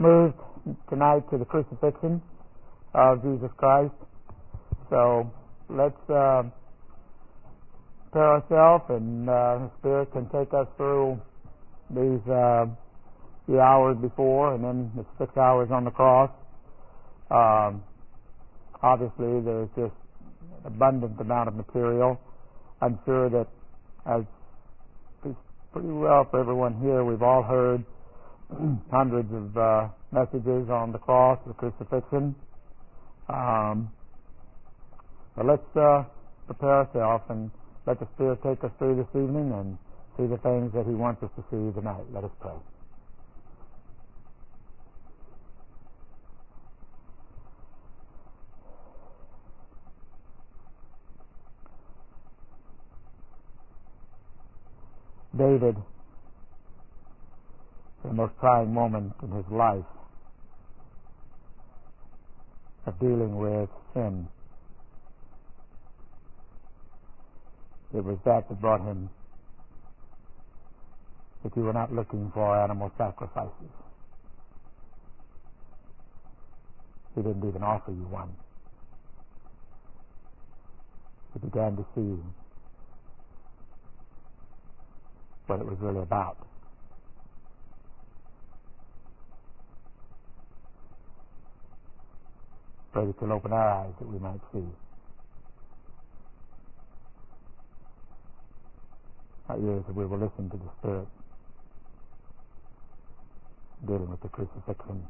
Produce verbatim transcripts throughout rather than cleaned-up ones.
moved tonight to the crucifixion of Jesus Christ. So let's uh, prepare ourselves, and uh, the Spirit can take us through these uh, few hours before, and then the six hours on the cross. Um, obviously, there's just an abundant amount of material. I'm sure that, as is pretty well for everyone here, we've all heard hundreds of uh, messages on the cross, the crucifixion. Um, but let's uh, prepare ourselves and let the Spirit take us through this evening and see the things that He wants us to see tonight. Let us pray. David, the most trying moment in his life of dealing with sin, it was that that brought him that you were not looking for animal sacrifices. He didn't even offer you one. He began to see what it was really about. Pray that you'll open our eyes that we might see. Our ears that we will listen to the Spirit dealing with the crucifixion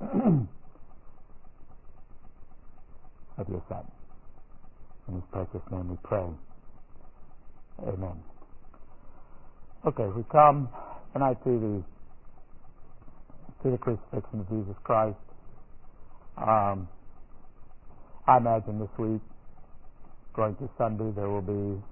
of your Son. In His precious name we pray. Amen. Okay, we come tonight to the to the crucifixion of Jesus Christ. Um, I imagine this week, going to Sunday, there will be an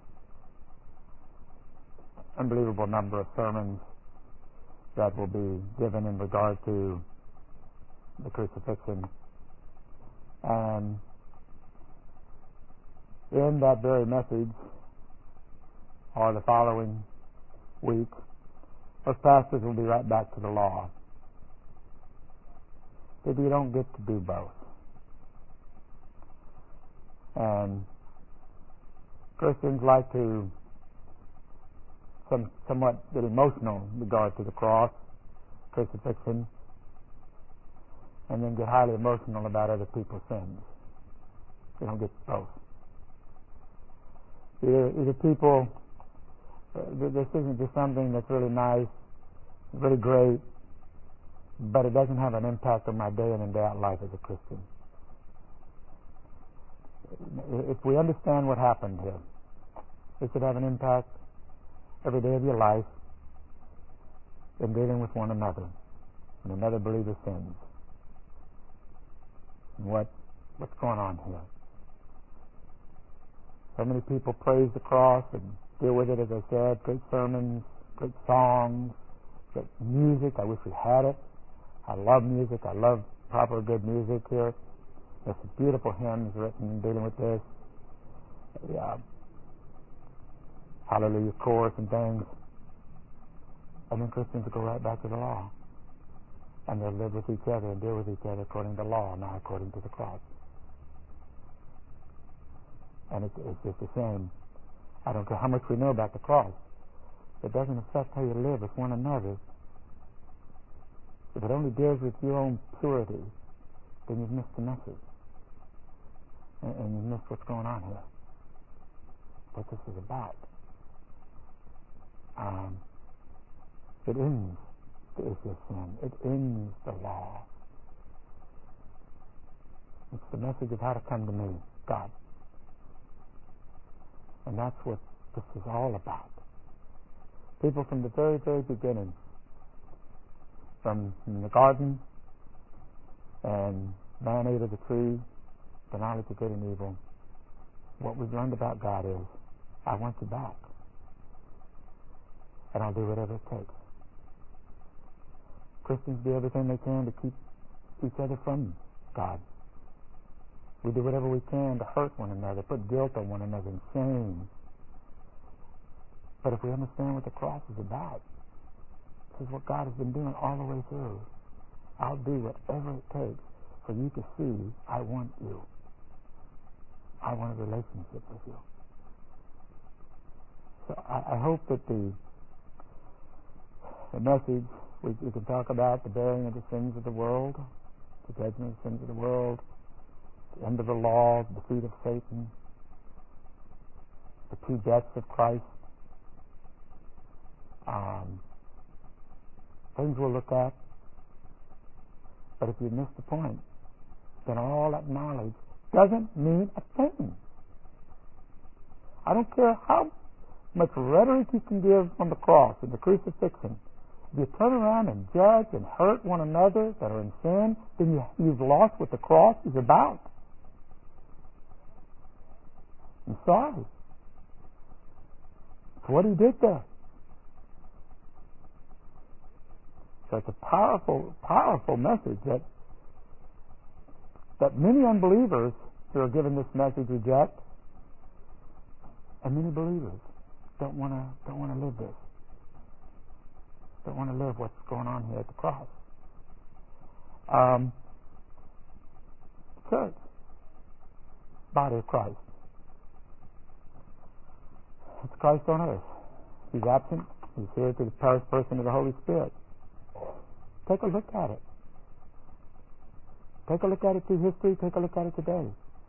unbelievable number of sermons that will be given in regard to the crucifixion. And in that very message, or the following week, those pastors will be right back to the law. But you don't get to do both. And Christians like to some, somewhat get emotional in regard to the cross, crucifixion, and then get highly emotional about other people's sins. You don't get both. Either, either people, uh, this isn't just something that's really nice, really great, but it doesn't have an impact on my day in and day out life as a Christian. If we understand what happened here, it should have an impact every day of your life in dealing with one another and another believer's sins. And what what's going on here? So many people praise the cross and deal with it, as I said, great sermons, great songs, great music. I wish we had it. I love music. I love proper good music here. There's some beautiful hymns written dealing with this. Yeah. Hallelujah chorus and things. And then Christians will go right back to the law. And they'll live with each other and deal with each other according to law, not according to the cross. And it's, it's just the same. I don't care how much we know about the cross. It doesn't affect how you live with one another. If it only deals with your own purity, then you've missed the message. And, and you've missed what's going on here. What this is about. Um, it ends the issue of sin. It ends the law. It's the message of how to come to me, God. And that's what this is all about. People from the very, very beginning, from, from the garden, and man ate of the tree, the knowledge of good and evil, what we've learned about God is, I want you back. And I'll do whatever it takes. Christians do everything they can to keep each other from God. We do whatever we can to hurt one another, put guilt on one another, and shame. But if we understand what the cross is about, this is what God has been doing all the way through. I'll do whatever it takes for you to see I want you. I want a relationship with you. So I, I hope that the the message we, we can talk about the bearing of the sins of the world, the judgment of the sins of the world, the end of the law, the defeat of Satan, the two deaths of Christ, um, things we'll look at. But if you miss the point, then all that knowledge doesn't mean a thing. I don't care how much rhetoric you can give on the cross and the crucifixion. If you turn around and judge and hurt one another that are in sin, then you, you've lost what the cross is about. I'm sorry. It's what he did there. So it's a powerful, powerful message that that many unbelievers who are given this message reject, and many believers don't want to don't want to live this. Don't want to live what's going on here at the cross. Um, church, body of Christ. It's Christ on earth. He's absent. He's here through the first person of the Holy Spirit. Take a look at it. Take a look at it through history. Take a look at it today.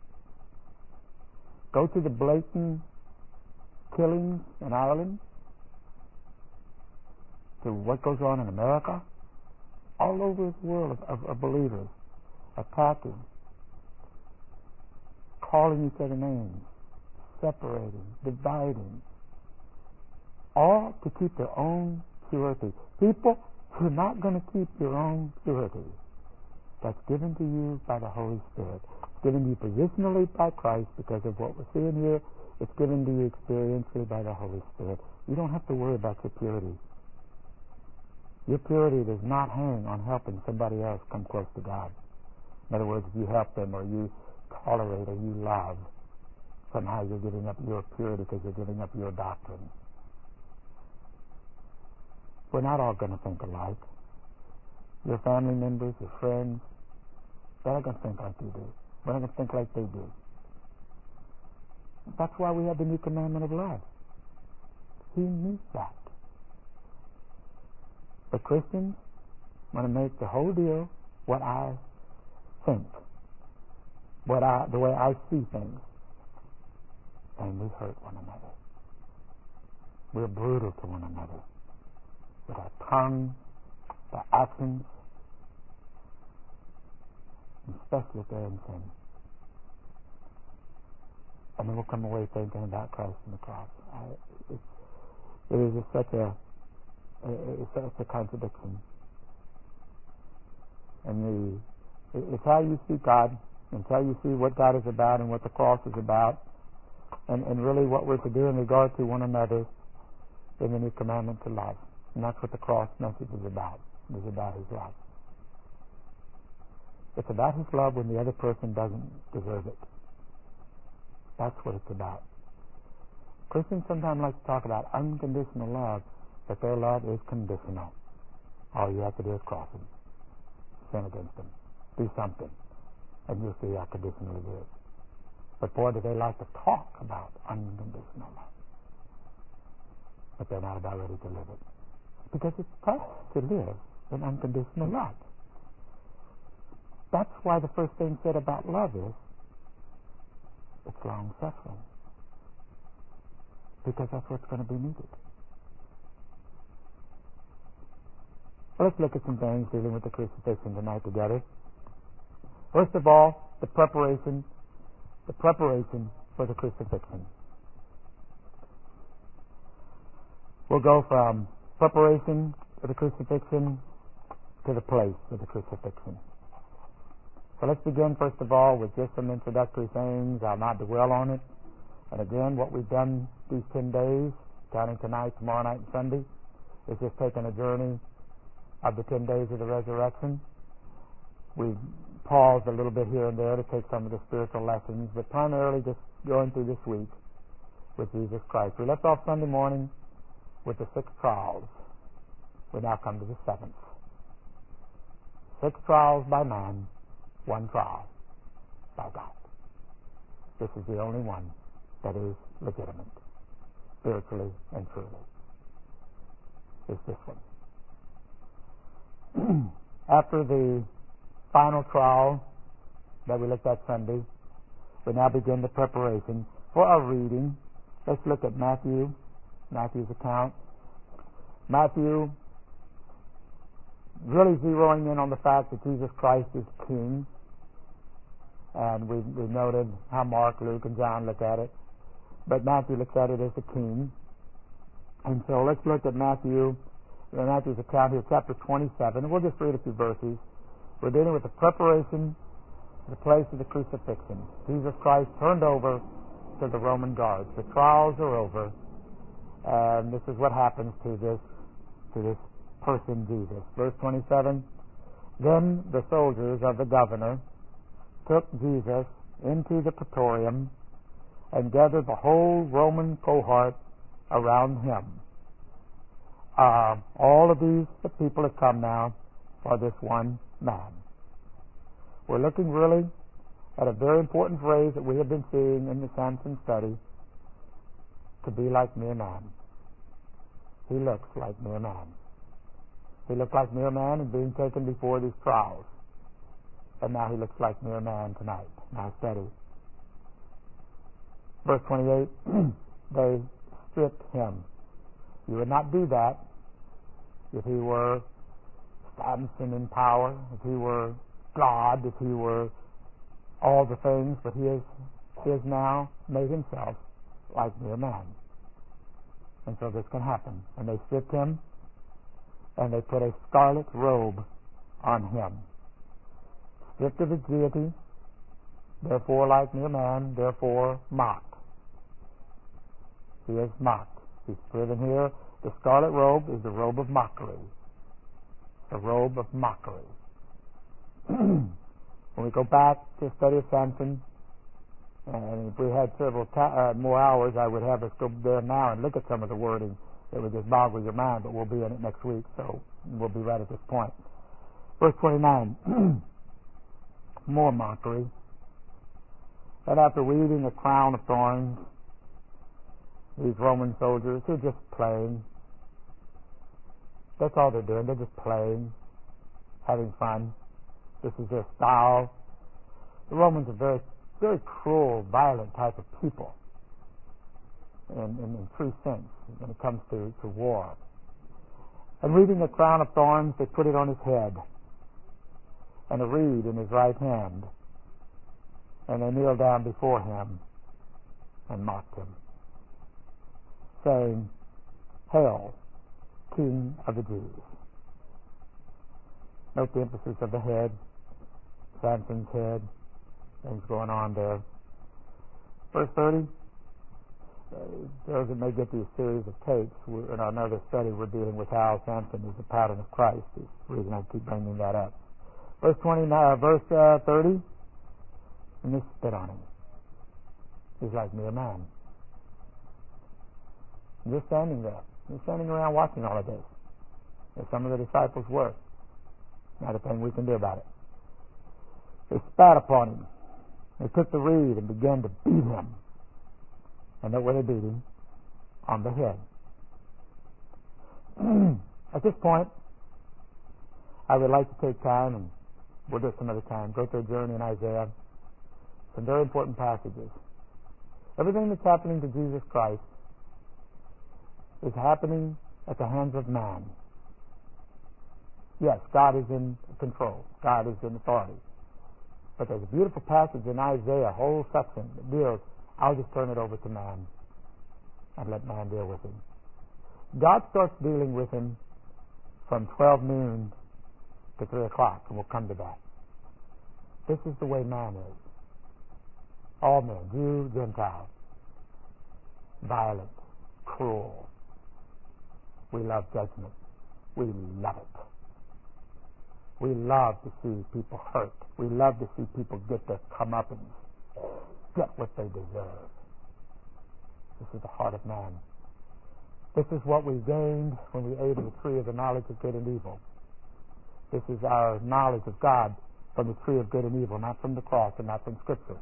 Go to the blatant killings in Ireland, to what goes on in America, all over this world of, of, of believers attacking, calling each other names, separating, dividing, all to keep their own purity. People, you're not going to keep your own purity. That's given to you by the Holy Spirit. It's given to you positionally by Christ because of what we're seeing here. It's given to you experientially by the Holy Spirit. You don't have to worry about your purity. Your purity does not hang on helping somebody else come close to God. In other words, if you help them or you tolerate or you love, somehow you're giving up your purity because you're giving up your doctrine. We're not all going to think alike. Your family members, your friends, they're not going to think like you do. We're not going to think like they do. That's why we have the new commandment of love. He means that. But Christians want to make the whole deal what I think, what I, the way I see things, and we hurt one another. We're brutal to one another with our tongue, our actions, especially if they're in sin. And then we'll come away thinking about Christ and the cross. I, it's, it is just such a it's such a contradiction. And the it's how you see God, and it's how you see what God is about and what the cross is about, and, and really what we're to do in regard to one another in the new commandment to love. And that's what the cross message is about. It is about His love. It's about His love when the other person doesn't deserve it. That's what it's about. Christians sometimes like to talk about unconditional love, but their love is conditional. All you have to do is cross them, sin against them, do something, and you'll see how conditional it is. But boy, do they like to talk about unconditional love. But they're not about ready to live it. Because it's tough to live in unconditional love. That's why the first thing said about love is it's long-suffering. Because that's what's going to be needed. Well, let's look at some things dealing with the crucifixion tonight together. First of all, the preparation, the preparation for the crucifixion. We'll go from preparation for the crucifixion to the place of the crucifixion. So let's begin, first of all, with just some introductory things. I'll not dwell on it. And again, what we've done these ten days, counting tonight, tomorrow night, and Sunday, is just taken a journey of the ten days of the resurrection. We've paused a little bit here and there to take some of the spiritual lessons, but primarily just going through this week with Jesus Christ. We left off Sunday morning with the six trials. We now come to the seventh. Six trials by man, one trial by God. This is the only one that is legitimate, spiritually and truly. Is this one. After the final trial that we looked at Sunday, we now begin the preparation for our reading. Let's look at Matthew, Matthew's account. Matthew really zeroing in on the fact that Jesus Christ is King. And we we noted how Mark, Luke, and John look at it. But Matthew looks at it as the King. And so let's look at Matthew, Matthew's account here, chapter twenty-seven. We'll just read a few verses. We're dealing with the preparation, the place of the crucifixion. Jesus Christ turned over to the Roman guards. The trials are over. And this is what happens to this to this person, Jesus. Verse twenty-seven, then the soldiers of the governor took Jesus into the praetorium and gathered the whole Roman cohort around him. Uh, all of these the people have come now for this one man. We're looking really at a very important phrase that we have been seeing in the Samson study, to be like mere man. He looks like mere man. He looked like mere man in being taken before these trials. And now he looks like mere man tonight. Now study. Verse twenty-eight, they stripped him. You would not do that if he were Samson in power, if he were God, if he were all the things, but he is, he has now made himself like mere man. And so this can happen. And they stripped him, and they put a scarlet robe on him. Stripped of his deity, therefore like mere man, therefore mocked. He is mocked. He's given here, the scarlet robe is the robe of mockery. The robe of mockery. When we go back to the study of Samson, and if we had several ta- uh, more hours, I would have us go there now and look at some of the wording that would just boggle your mind, but we'll be in it next week, so we'll be right at this point. Verse twenty-nine, more mockery. And after weaving a crown of thorns, these Roman soldiers who are just playing. That's all they're doing. They're just playing, having fun. This is their style. The Romans are very, very cruel, violent type of people in, in, in true sense when it comes to, to war. And weaving a crown of thorns, they put it on his head, and a reed in his right hand, and they kneeled down before him and mocked him, saying, "Hail, King of the Jews." Note the emphasis of the head, Samson's head, things going on there. Verse thirty, uh, those that may get these series of tapes, in another study we're dealing with how Samson is a pattern of Christ. Is the reason I keep bringing that up. Verse twenty-nine, verse uh, thirty, and they spit on him. He's like mere man. And you're standing there. You're standing around watching all of this. As some of the disciples were. Not a thing we can do about it. They spat upon him. They took the reed and began to beat him. And that where they beat him? On the head. At this point, I would like to take time, and we'll do it some other time, go through a journey in Isaiah. Some very important passages. Everything that's happening to Jesus Christ is happening at the hands of man. Yes, God is in control. God is in authority. But there's a beautiful passage in Isaiah, a whole section that deals, I'll just turn it over to man and let man deal with him. God starts dealing with him from twelve noon to three o'clock, and we'll come to that. This is the way man is. All men, Jew, Gentile. Violent, cruel. We love judgment. We love it. We love to see people hurt. We love to see people get their comeuppance, get what they deserve. This is the heart of man. This is what we gained when we ate of the tree of the knowledge of good and evil. This is our knowledge of God from the tree of good and evil, not from the cross and not from Scripture.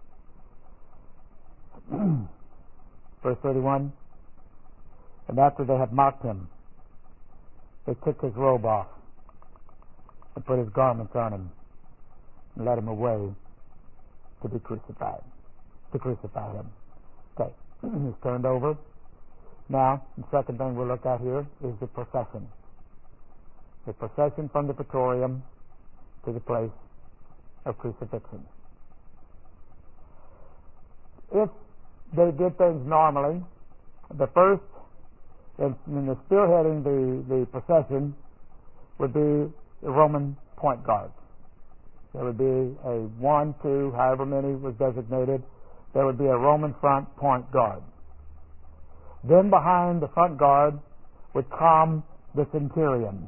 Verse thirty-one, and after they had mocked him, they took his robe off and put his garments on him and led him away to be crucified, to crucify him. Okay, he's turned over. Now, the second thing we'll look at here is the procession. The procession from the Praetorium to the place of crucifixion. If they did things normally, the first, in, in the spearheading the, the procession, would be the Roman point guards. There would be a one, two, however many was designated. There would be a Roman front point guard. Then behind the front guard would come the centurion,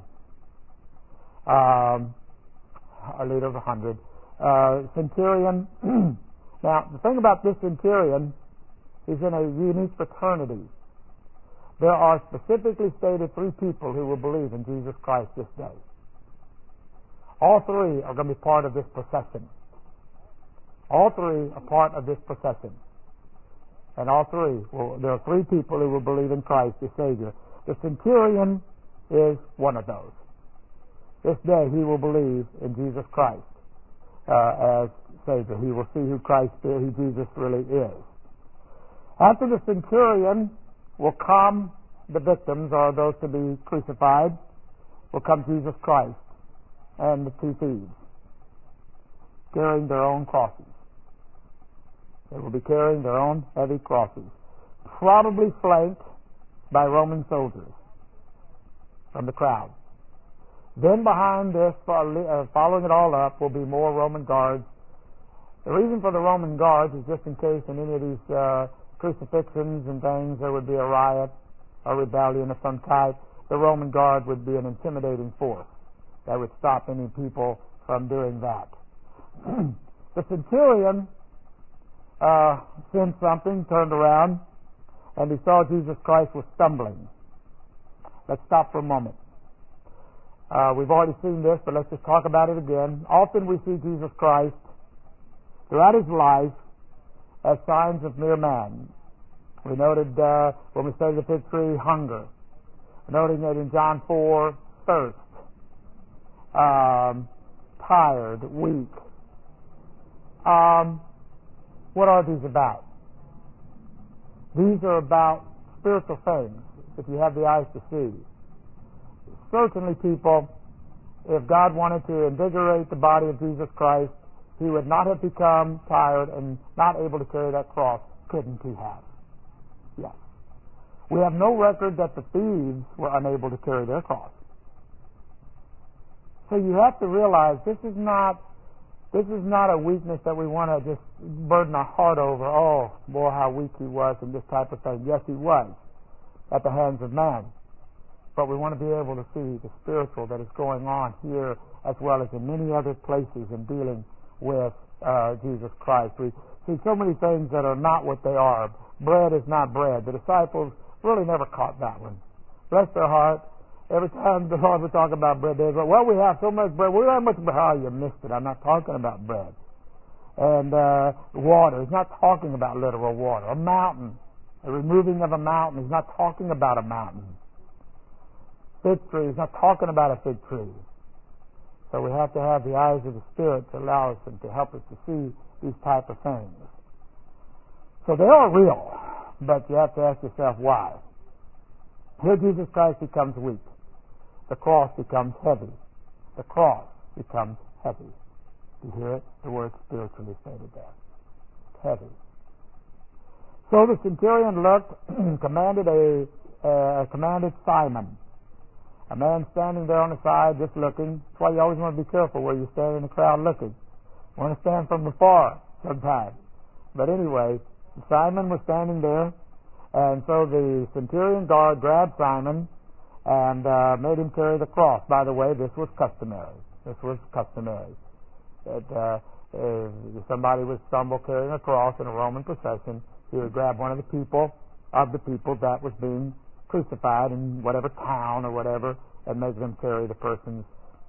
um, a leader of a hundred. Uh, centurion. Now, the thing about this centurion is in a unique fraternity. There are specifically stated three people who will believe in Jesus Christ this day. All three are going to be part of this procession. All three are part of this procession. And all three, will, there are three people who will believe in Christ as Savior. The centurion is one of those. This day he will believe in Jesus Christ uh, as Savior. He will see who Christ is, who Jesus really is. After the centurion will come the victims, or those to be crucified, will come Jesus Christ and the two thieves, carrying their own crosses. They will be carrying their own heavy crosses, probably flanked by Roman soldiers from the crowd. Then behind this, following it all up, will be more Roman guards. The reason for the Roman guards is just in case in any of these uh, crucifixions and things there would be a riot or rebellion of some type. The Roman guard would be an intimidating force that would stop any people from doing that. The centurion uh, sensed something, turned around, and he saw Jesus Christ was stumbling. Let's stop for a moment. Uh, we've already seen this, but let's just talk about it again. Often we see Jesus Christ throughout his life as signs of mere man. We noted uh, when we studied the fig tree, hunger. Noting that in John four, thirst. Um, tired, weak. Um, what are these about? These are about spiritual things, if you have the eyes to see. Certainly people, if God wanted to invigorate the body of Jesus Christ, he would not have become tired and not able to carry that cross. Couldn't he have? Yes. We have no record that the thieves were unable to carry their cross. So you have to realize this is not this is not a weakness that we want to just burden our heart over. Oh, boy, how weak he was and this type of thing. Yes, he was at the hands of man. But we want to be able to see the spiritual that is going on here as well as in many other places in dealing with uh, Jesus Christ. We see so many things that are not what they are. Bread is not bread. The disciples really never caught that one. Bless their heart. Every time the Lord would talk about bread, they go, well, we have so much bread. We have much bread. Oh, you missed it. I'm not talking about bread. And uh, water. He's not talking about literal water. A mountain. The removing of a mountain. He's not talking about a mountain. Fig tree. He's not talking about a fig tree. So we have to have the eyes of the Spirit to allow us and to help us to see these type of things. So they are real, but you have to ask yourself why. Here Jesus Christ becomes weak. The cross becomes heavy. The cross becomes heavy. You hear it? The word spiritually stated there. It's heavy. So the centurion looked, commanded a uh, commanded Simon, a man standing there on the side just looking. That's why you always want to be careful where you stand in the crowd looking. You want to stand from afar sometimes. But anyway, Simon was standing there, and so the centurion guard grabbed Simon and uh, made him carry the cross. By the way, this was customary. This was customary. That uh, if somebody would stumble carrying a cross in a Roman procession, he would grab one of the people of the people that was being crucified in whatever town or whatever, and make them carry the person's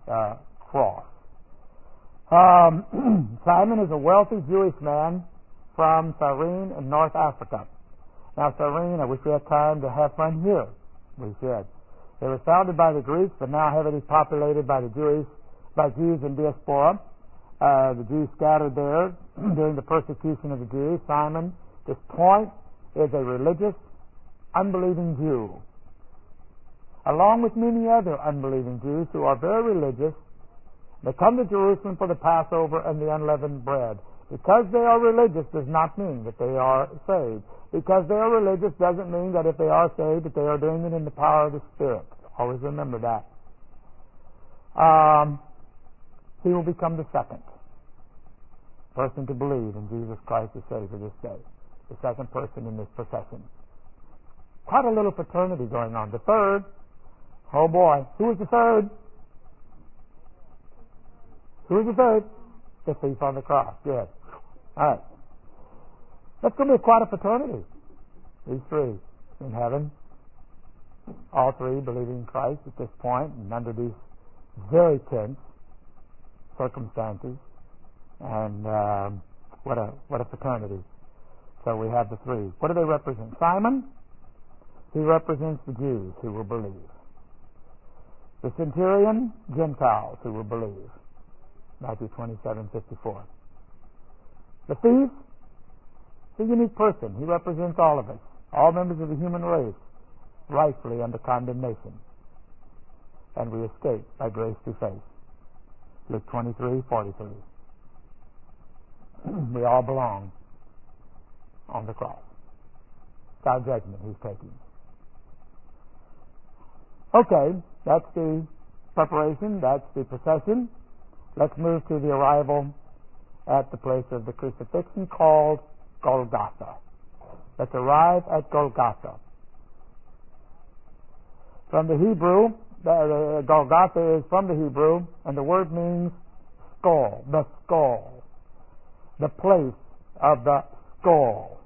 uh, cross. Um, Simon is a wealthy Jewish man from Cyrene in North Africa. Now, Cyrene, I wish we had time to have fun here. We should. It was founded by the Greeks, but now heavily populated by the Jews, by Jews in diaspora. Uh, the Jews scattered there during the persecution of the Jews. Simon, this point, is a religious, unbelieving Jew, along with many other unbelieving Jews who are very religious. They come to Jerusalem for the Passover and the unleavened bread. Because they are religious does not mean that they are saved. Because they are religious doesn't mean that if they are saved that they are doing it in the power of the Spirit. Always remember that. Um, he will become the second person to believe in Jesus Christ as Savior this day. The second person in this procession. Quite a little fraternity going on. The third, oh boy, who is the third? Who is the third? The thief on the cross. Good. All right. That's going to be quite a fraternity. These three in heaven. All three believing in Christ at this point and under these very tense circumstances. And um, what a what a fraternity. So we have the three. What do they represent? Simon, he represents the Jews who will believe. The centurion, Gentiles who will believe. Matthew twenty-seven fifty-four. The thief, the unique person. He represents all of us, all members of the human race, rightfully under condemnation. And we escape by grace through faith. Luke twenty-three forty-three. We all belong on the cross. It's our judgment he's taking. Okay, that's the preparation, that's the procession. Let's move to the arrival at the place of the crucifixion called Golgotha. Let's arrive at Golgotha. From the Hebrew, the, the Golgotha is from the Hebrew, and the word means skull, the skull, the place of the skull.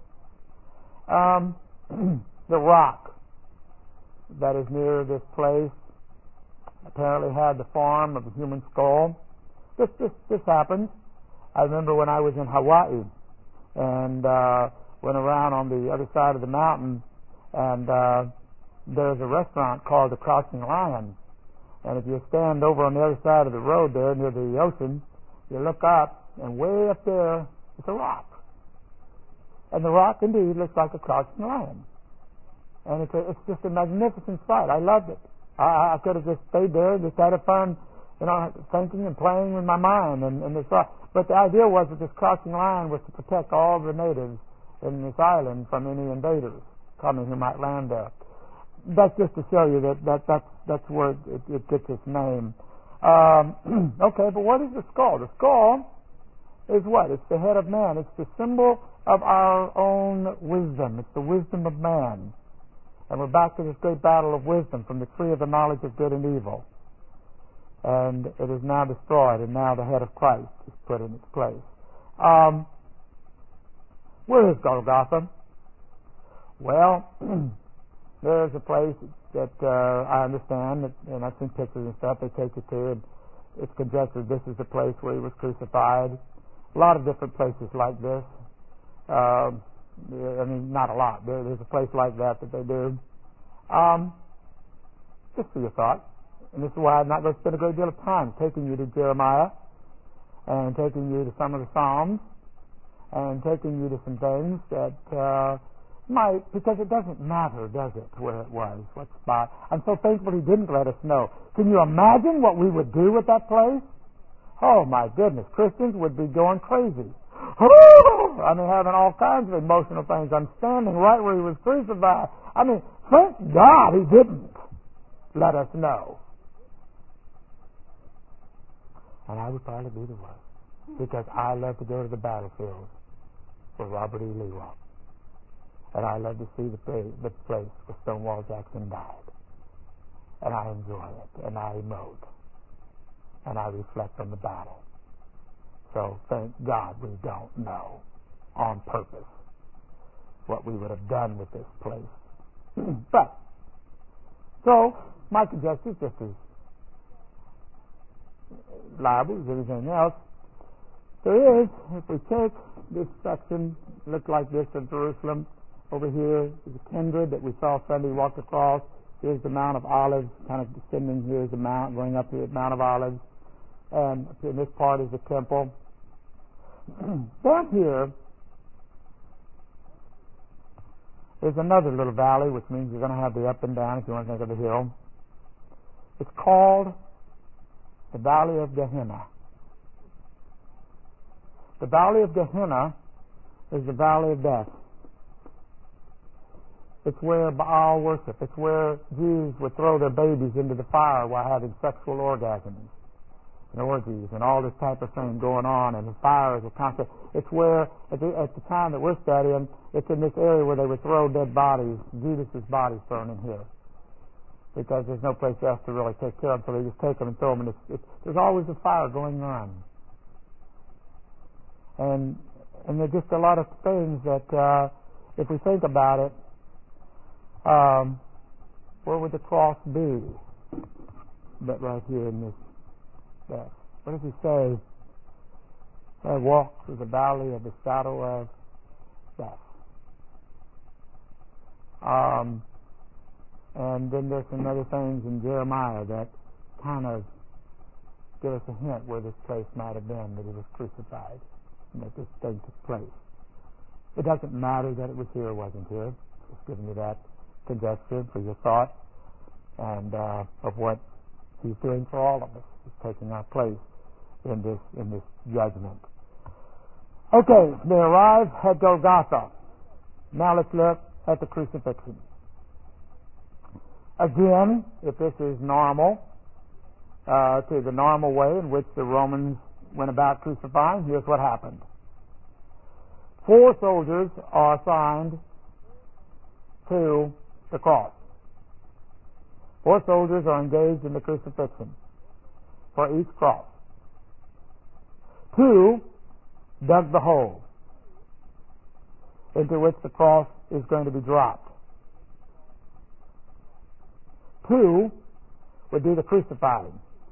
Um, the rock that is near this place apparently had the form of a human skull. This this this happens. I remember when I was in Hawaii and uh, went around on the other side of the mountain, and uh, there's a restaurant called the Crouching Lion. And if you stand over on the other side of the road there near the ocean, you look up, and way up there is a rock. And the rock indeed looks like a crouching lion. And it's, a, it's just a magnificent sight. I loved it. I, I could have just stayed there and just had a fun, you know, thinking and playing with my mind. And, and this, but the idea was that this crouching lion was to protect all the natives in this island from any invaders coming who might land there. That's just to show you that, that that's, that's where it, it gets its name. Um, okay, but what is the skull? The skull is what? It's the head of man. It's the symbol of our own wisdom. It's the wisdom of man. And we're back to this great battle of wisdom from the tree of the knowledge of good and evil. And it is now destroyed, and now the head of Christ is put in its place. Um, where is Golgotha? Well, there's a place that uh, I understand, that, and I've seen pictures and stuff they take you to, and it's conjectured this is the place where he was crucified. A lot of different places like this. Uh, I mean, not a lot. There, there's a place like that that they do. Um, just for your thought. And this is why I'm not going to spend a great deal of time taking you to Jeremiah and taking you to some of the Psalms and taking you to some things that uh, might, because it doesn't matter, does it, where it was, what spot. I'm so thankful he didn't let us know. Can you imagine what we would do with that place? Oh, my goodness. Christians would be going crazy. I mean, having all kinds of emotional things. I'm standing right where he was crucified. I mean, thank God he didn't let us know. And I would probably be the one, because I love to go to the battlefield where Robert E. Lee walked. And I love to see the place, the place where Stonewall Jackson died. And I enjoy it, and I emote, and I reflect on the battle. So thank God we don't know on purpose what we would have done with this place. But, so, my conjecture is just as liable as anything else. There is, if we take this section, look like this of Jerusalem, over here is a kindred that we saw Sunday walked across. Here's the Mount of Olives, kind of descending. Here's the mount, going up here at Mount of Olives. And in this part is the temple. Down here is another little valley, which means you're going to have the up and down if you want to think of the hill. It's called the Valley of Gehenna. The Valley of Gehenna is the Valley of Death. It's where Baal worship. It's where Jews would throw their babies into the fire while having sexual orgasms and orgies and all this type of thing going on, and the fire is a concept. It's where, at the, at the time that we're studying, it's in this area where they would throw dead bodies, Judas's bodies thrown in here, because there's no place else to really take care of them, so they just take them and throw them, and it's, it's, there's always a fire going on. And and there's just a lot of things that, uh, if we think about it, um, where would the cross be? But right here in this, that. What does he say? I walk through the valley of the shadow of death. Um, and then there's some other things in Jeremiah that kind of give us a hint where this place might have been that he was crucified and that this thing took place. It doesn't matter that it was here or wasn't here. Just giving you that conjecture for your thought and uh, of what he's doing for all of us. He's taking our place in this in this judgment. Okay, they arrive at Golgotha. Now let's look at the crucifixion. Again, if this is normal, uh, to the normal way in which the Romans went about crucifying, here's what happened. Four soldiers are assigned to the cross. Four soldiers are engaged in the crucifixion for each cross. Two dug the hole into which the cross is going to be dropped. Two would do the crucifying.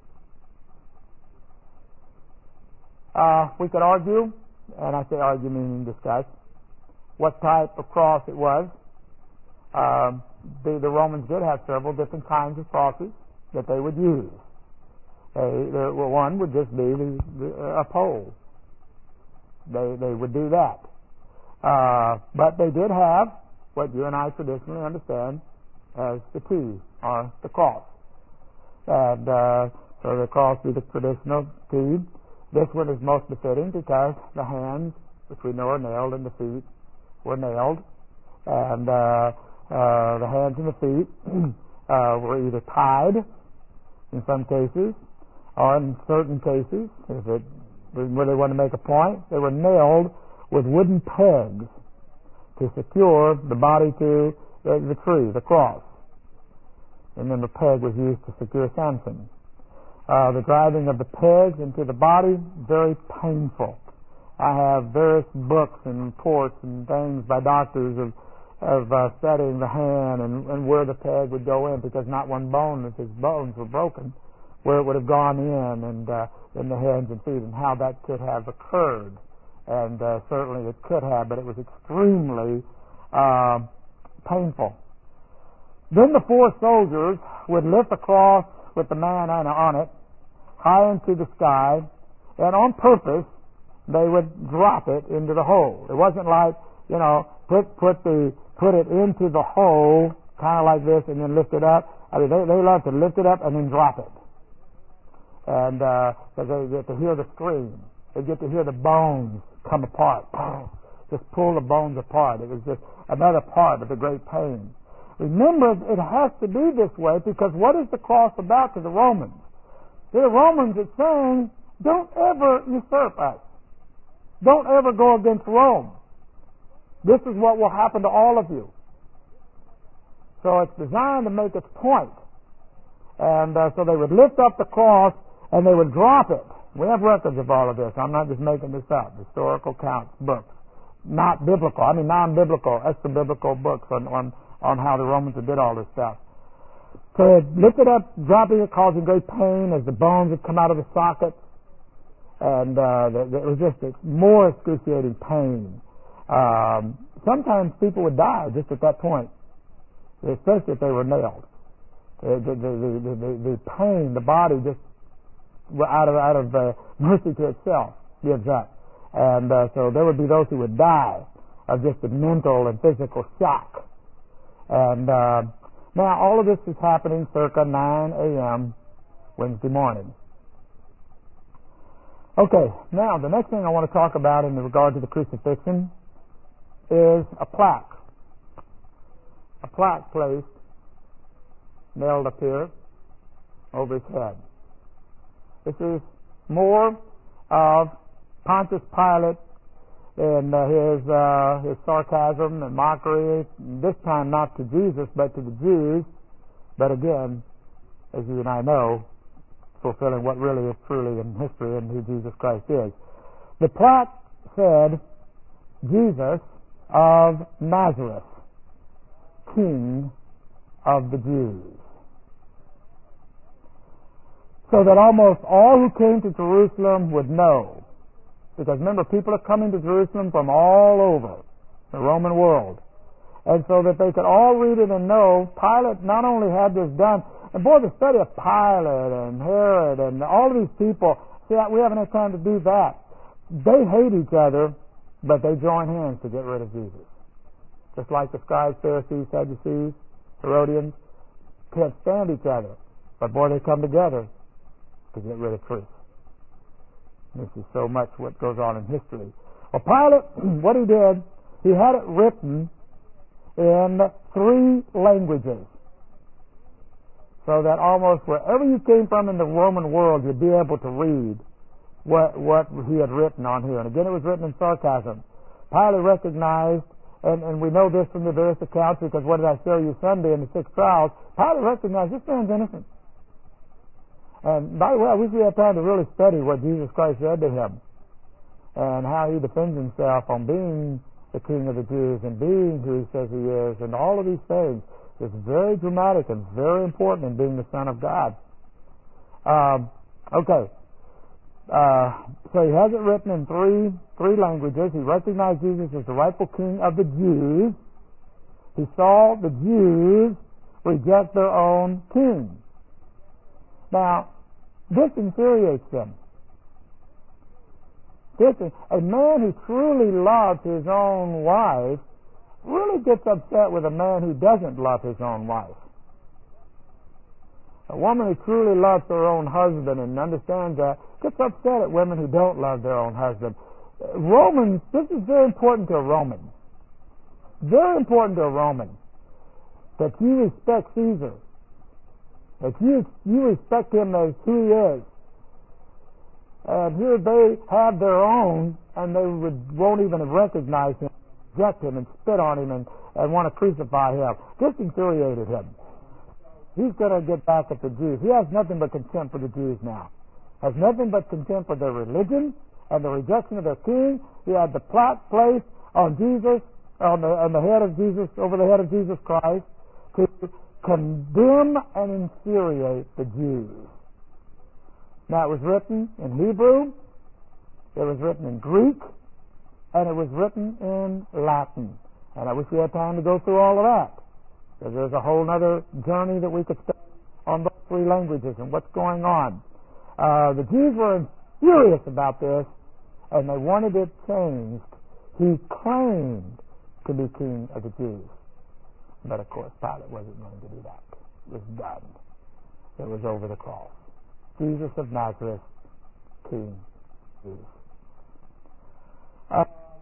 Uh, we could argue, and I say argue meaning discuss, what type of cross it was. Um, the, the Romans did have several different kinds of crosses that they would use. They, the, well, one would just be the, the, a pole. They they would do that. Uh, but they did have what you and I traditionally understand as the T, or the cross. And uh, so the cross is the traditional T. This one is most befitting because the hands, which we know are nailed, and the feet were nailed. And uh, uh, the hands and the feet uh, were either tied in some cases, or in certain cases, if it where they want to make a point, they were nailed with wooden pegs to secure the body to the, the tree, the cross. And then the peg was used to secure Samson. Uh, the driving of the pegs into the body, very painful. I have various books and reports and things by doctors of, of uh, studying the hand and, and where the peg would go in, because not one bone of his bones were broken, where it would have gone in and uh, in the hands and feet, and how that could have occurred. And uh, certainly it could have, but it was extremely uh, painful. Then the four soldiers would lift the cross with the man on it high into the sky, and on purpose they would drop it into the hole. It wasn't like, you know, put put the put it into the hole kind of like this and then lift it up. I mean, they they love to lift it up and then drop it, and because uh, they get to hear the scream, they get to hear the bones come apart, just pull the bones apart. It was just another part of the great pain. Remember, it has to be this way, because what is the cross about to the Romans? To the Romans, it's saying, don't ever usurp us. Don't ever go against Rome. This is what will happen to all of you. So it's designed to make its point. And uh, so they would lift up the cross and they would drop it. We have records of all of this. I'm not just making this up. Historical counts, books. Not biblical. I mean non-biblical, extra-biblical books on, on, on how the Romans did all this stuff. So it lifted up, dropping it, causing great pain as the bones would come out of the sockets. And uh, it was just more excruciating pain. Um, sometimes people would die just at that point, especially if they were nailed. The, the, the, the, the, the pain, the body just out of out of uh, mercy to itself gives up. And uh, so there would be those who would die of just the mental and physical shock. And uh, now all of this is happening circa nine a.m. Wednesday morning. Okay, now the next thing I want to talk about in regard to the crucifixion is a plaque. A plaque placed, nailed up here over his head. This is more of Pontius Pilate and uh, his uh, his sarcasm and mockery, this time not to Jesus but to the Jews, but again, as you and I know, fulfilling what really is truly in history and who Jesus Christ is. The plaque said, Jesus of Nazareth, King of the Jews. So that almost all who came to Jerusalem would know. Because remember, people are coming to Jerusalem from all over the Roman world. And so that they could all read it and know, Pilate not only had this done, and boy, the study of Pilate and Herod and all of these people, see, we haven't had time to do that. They hate each other, but they join hands to get rid of Jesus. Just like the scribes, Pharisees, Sadducees, Herodians, can't stand each other. But boy, they come together to get rid of truth. This is so much what goes on in history. Well, Pilate, what he did, he had it written in three languages, so that almost wherever you came from in the Roman world, you'd be able to read what what he had written on here. And again, it was written in sarcasm. Pilate recognized, and, and we know this from the various accounts, because what did I show you Sunday in the six trials? Pilate recognized this man's innocent. And by the way, I wish we had time to really study what Jesus Christ said to him and how he defends himself on being the King of the Jews and being who he says he is, and all of these things. It's very dramatic and very important in being the Son of God. Um, okay. Uh, so he has it written in three three languages. He recognized Jesus as the rightful King of the Jews. He saw the Jews reject their own king. Now, this infuriates them. This is, a man who truly loves his own wife really gets upset with a man who doesn't love his own wife. A woman who truly loves her own husband and understands that gets upset at women who don't love their own husband. Romans, this is very important to a Roman. Very important to a Roman. That you respect Caesar. That you, you respect him as who he is. And here they have their own, and they would, won't even recognize him, reject him, and spit on him, and, and want to crucify him. This infuriated him. He's going to get back at the Jews. He has nothing but contempt for the Jews now. Has nothing but contempt for their religion and the rejection of their king. He had the plaque placed on Jesus, on the, on the head of Jesus, over the head of Jesus Christ, to condemn and infuriate the Jews. Now, it was written in Hebrew, it was written in Greek, and it was written in Latin. And I wish we had time to go through all of that, because there's a whole other journey that we could study on those three languages and what's going on. Uh, the Jews were furious about this, and they wanted it changed. He claimed to be King of the Jews. But, of course, Pilate wasn't going to do that. It was done. It was over the cross. Jesus of Nazareth, King Jesus. Uh,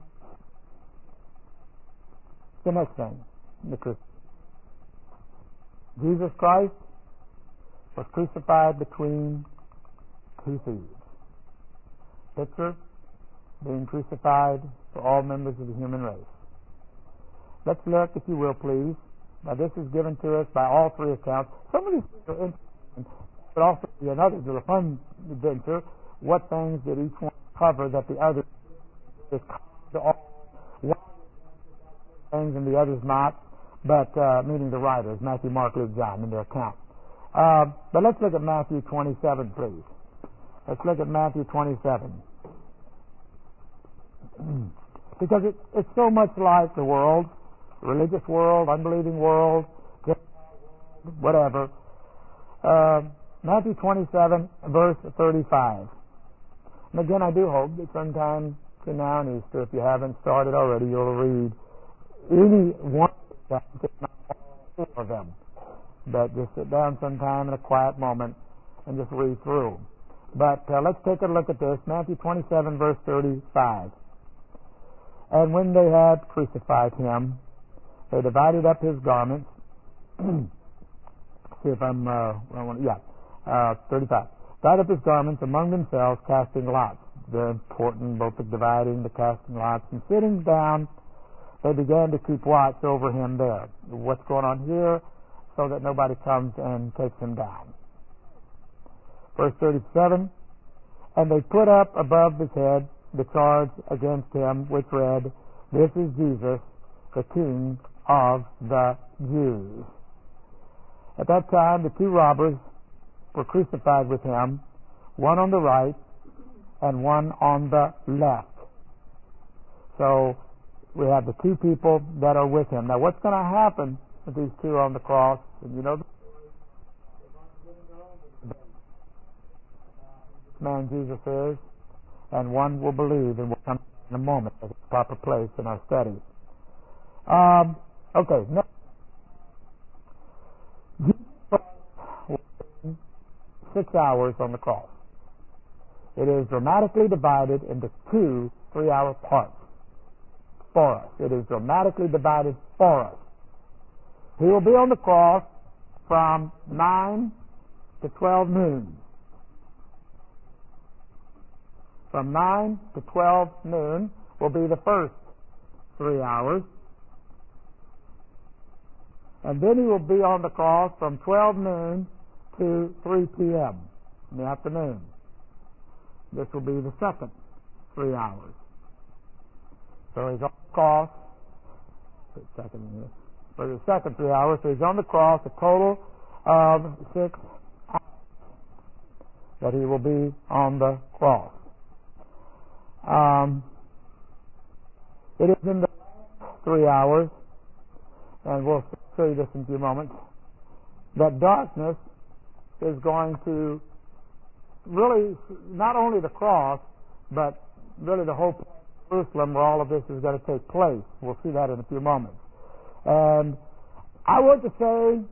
the next thing, the crucifixion. Jesus Christ was crucified between two thieves. Picture being crucified for all members of the human race. Let's look, if you will, please. Now, this is given to us by all three accounts. Some of these things are interesting, but also be another to the fun adventure. What things did each one cover that the other is to all one things and the others not? But uh, meaning the writers, Matthew, Mark, Luke, John, in their account. Uh, but let's look at Matthew twenty-seven, please. Let's look at Matthew twenty-seven. Because it, it's so much like the world, the religious world, unbelieving world, whatever. Uh, Matthew twenty-seven, verse thirty-five. And again, I do hope that sometime between now and Easter, if you haven't started already, you'll read any one of them, if not all four of them. But just sit down sometime in a quiet moment and just read through. But uh, let's take a look at this. Matthew twenty-seven, verse thirty-five. And when they had crucified him, they divided up his garments. See if I'm, uh, I want, yeah, uh, thirty-five. Divided up his garments among themselves, casting lots. Very important, both the dividing, the casting lots. And sitting down, they began to keep watch over him there. What's going on here? So that nobody comes and takes him down. Verse thirty-seven, and they put up above his head the charge against him, which read, "This is Jesus, the King of the Jews." At that time, the two robbers were crucified with him, one on the right and one on the left. So we have the two people that are with him. Now, what's going to happen with these two on the cross? And you know, man Jesus is, and one will believe, and will come in a moment at its proper place in our study. Um, okay, next. Six hours on the cross. It is dramatically divided into two three-hour parts for us. It is dramatically divided for us. He will be on the cross from nine to twelve noon. From nine to twelve noon will be the first three hours. And then he will be on the cross from twelve noon to three p.m. in the afternoon. This will be the second three hours. So he's on the cross. Second here. For the second three hours, so he's on the cross a total of six hours that he will be on the cross. Um, it is in the three hours, and we'll show you this in a few moments, that darkness is going to really, not only the cross, but really the whole Jerusalem where all of this is going to take place. We'll see that in a few moments. And I want to say,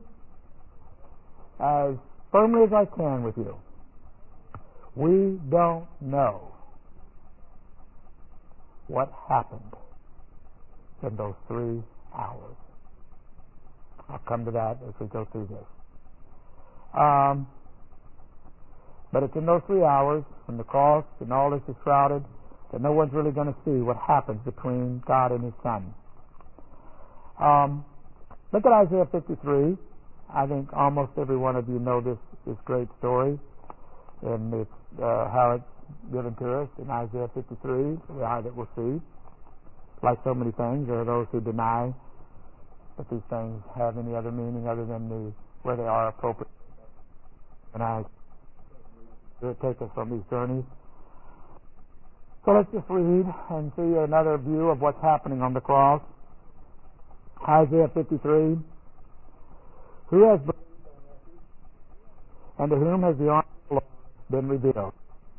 as firmly as I can with you, we don't know what happened in those three hours. I'll come to that as we go through this. Um, but it's in those three hours when the cross and all this is shrouded that no one's really going to see what happens between God and His Son. Um, look at Isaiah fifty-three. I think almost every one of you know this, this great story, and it's uh, how it's given to us in Isaiah fifty-three, that we'll see. Like so many things, there are those who deny that these things have any other meaning other than the where they are appropriate. And I will take us on these journeys. So let's just read and see another view of what's happening on the cross. Isaiah fifty-three. Who has believed and to whom has the arm of the Lord been revealed?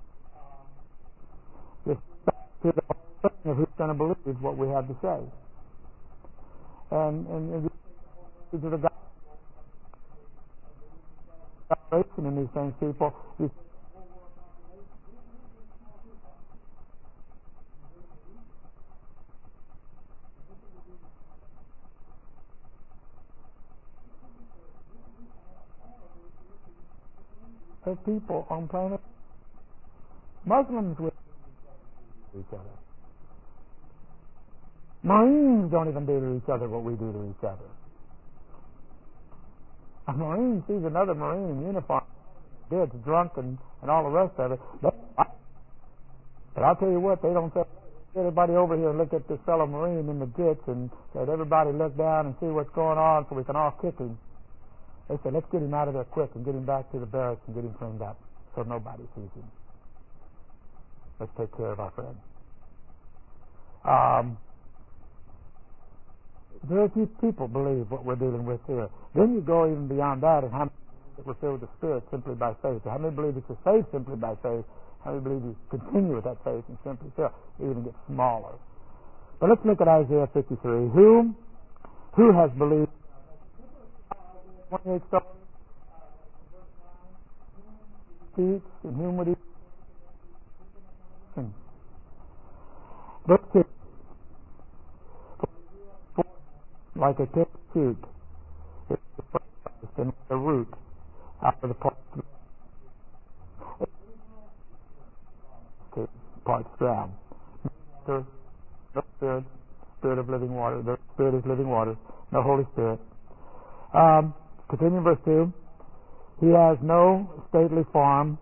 Just to the question of who's going to believe what we have to say. And, and, and to the salvation in these things, people. There's people on planet Muslims with each other. Marines don't even do to each other what we do to each other. A Marine sees another Marine in uniform, dead, drunk, and, and all the rest of it. But, but I'll tell you what, they don't say, everybody over here look at this fellow Marine in the ditch and let everybody look down and see what's going on so we can all kick him. They said, let's get him out of there quick and get him back to the barracks and get him cleaned up so nobody sees him. Let's take care of our friend. Um, very few people believe what we're dealing with here. Then you go even beyond that, and how many believe we're filled with the Spirit simply by faith? How many believe that you're saved simply by faith? How many believe you continue with that faith and simply filled? It even gets smaller. But let's look at Isaiah fifty-three. Who, who has believed? twenty-eight speaks, and whom would he? Verse two. Like a tip shoot, it's the a root out of the part, parts ground. The Spirit, Spirit of living water. The Spirit is living water. No Holy Spirit. Um, continue verse two. He has no stately form.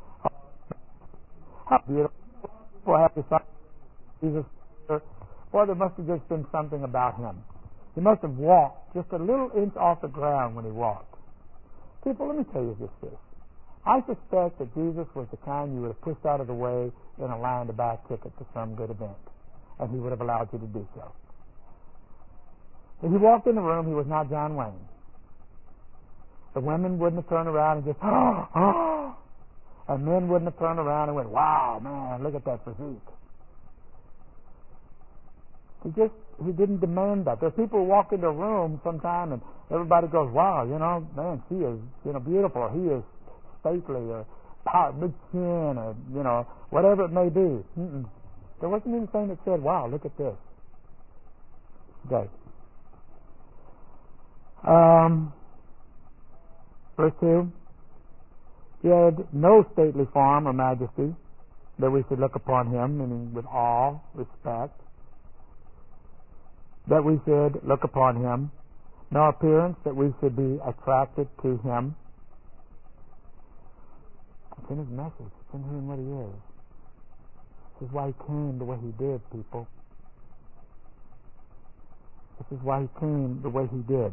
How beautiful! Have Jesus. Boy, there must have just been something about him. He must have walked just a little inch off the ground when he walked. People, let me tell you this, this. I suspect that Jesus was the kind you would have pushed out of the way in a line to buy a ticket to some good event, and he would have allowed you to do so. If he walked in the room, he was not John Wayne. The women wouldn't have turned around and just, oh, oh, and men wouldn't have turned around and went, wow, man, look at that physique. He just, he didn't demand that. There's people who walk into a room sometime and everybody goes, wow, you know, man, she is, you know, beautiful, or he is stately, or power, big chin, or, you know, whatever it may be. Mm-mm. There wasn't anything that said, wow, look at this. Okay. Um, verse two. He had no stately form or majesty that we should look upon him, meaning with awe, respect, that we should look upon him, no appearance that we should be attracted to him. It's in his message. It's in him what he is. This is why he came the way he did, people. This is why he came the way he did.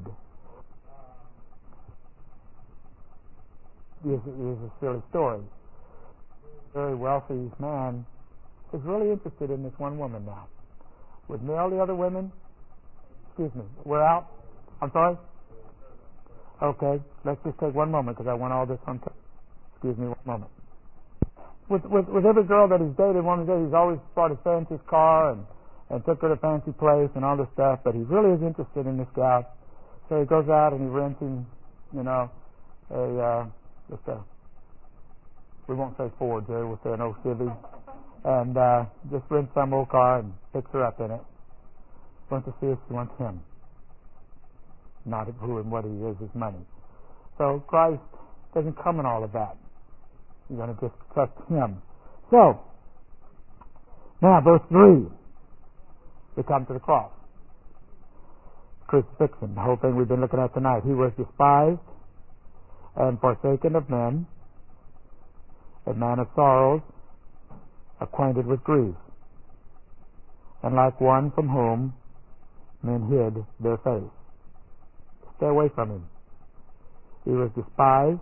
It is, it is a silly story. A very wealthy man is really interested in this one woman now. With all the other women, excuse me, we're out. I'm sorry? Okay, let's just take one moment because I want all this on tape. Excuse me one moment. With, with with every girl that he's dated, one day he's always brought his fanciest car and, and took her to a fancy place and all this stuff, but he really is interested in this gal. So he goes out and he rents him, you know, a, uh, just a, we won't say Ford, Jerry, we'll say an old Chevy, and uh, just rents some old car and picks her up in it. Wants to see if she wants him, not who and what he is, his money. So Christ doesn't come in all of that. You're going to just trust him. So, now verse three, we come to the cross. Crucifixion, the whole thing we've been looking at tonight. He was despised and forsaken of men, a man of sorrows, acquainted with grief, and like one from whom men hid their face. Stay away from him. He was despised,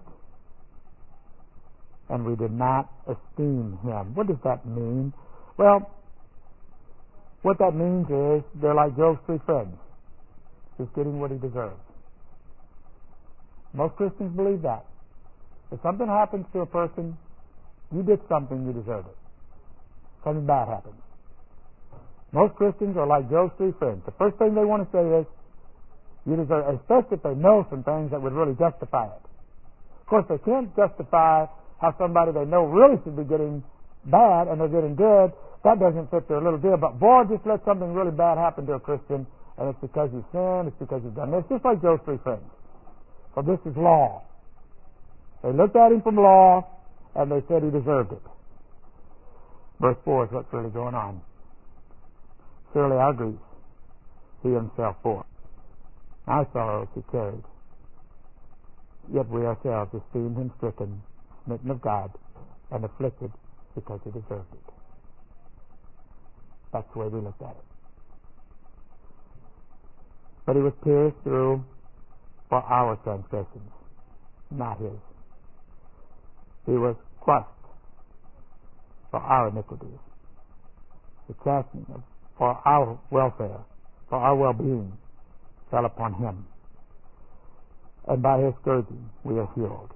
and we did not esteem him. What does that mean? Well, what that means is they're like Job's three friends. He's getting what he deserves. Most Christians believe that. If something happens to a person, you did something, you deserve it. Something bad happens. Most Christians are like Job's three friends. The first thing they want to say is, you deserve it, especially if they know some things that would really justify it. Of course, they can't justify how somebody they know really should be getting bad and they're getting good. That doesn't fit their little deal. But boy, just let something really bad happen to a Christian, and it's because you've sinned, it's because you've done this. Just like Job's three friends. So this is law. They looked at him from law, and they said he deserved it. Verse four is what's really going on. Surely our griefs he himself bore, our sorrows he carried. Yet we ourselves esteemed him stricken, smitten of God, and afflicted because he deserved it. That's the way we looked at it. But he was pierced through for our transgressions. not his. He was crushed for our iniquities. The chastening for our welfare, for our well-being, fell upon him. And by his scourging we are healed.